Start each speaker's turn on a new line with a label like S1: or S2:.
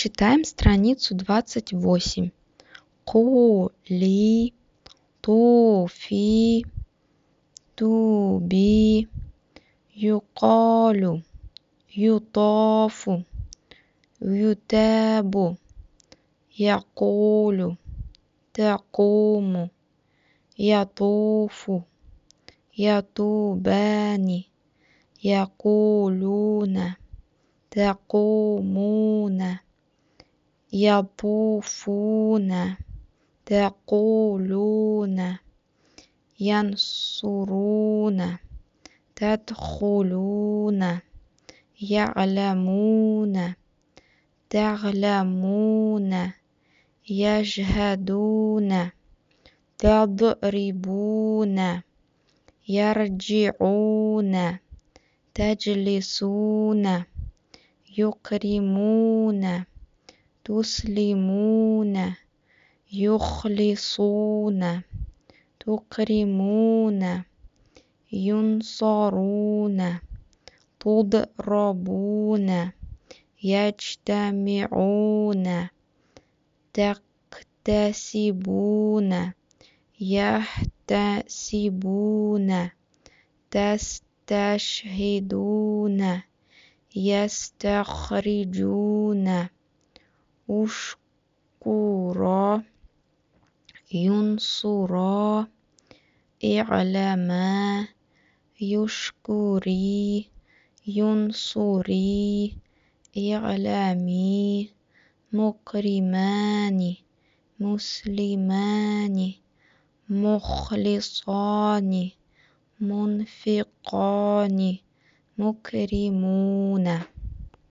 S1: Читаем страницу 28. قولي طوفي توبي يقال يطاف يتاب يقول تقوم يطوف يطوبان يقولون تقومون يطوفون تقولون ينصرون تدخلون يعلمون تعلمون يشهدون تضربون يرجعون تجلسون يكرمون تسلمون يخلصون تكرمون ينصرون تضربون يجتمعون تكتسبون يحتسبون تستشهدون يستخرجون أشكرا ينصرا اعلما يشكري ينصري اعلمي مكرمان مسلمان مخلصان منفقان مكرمون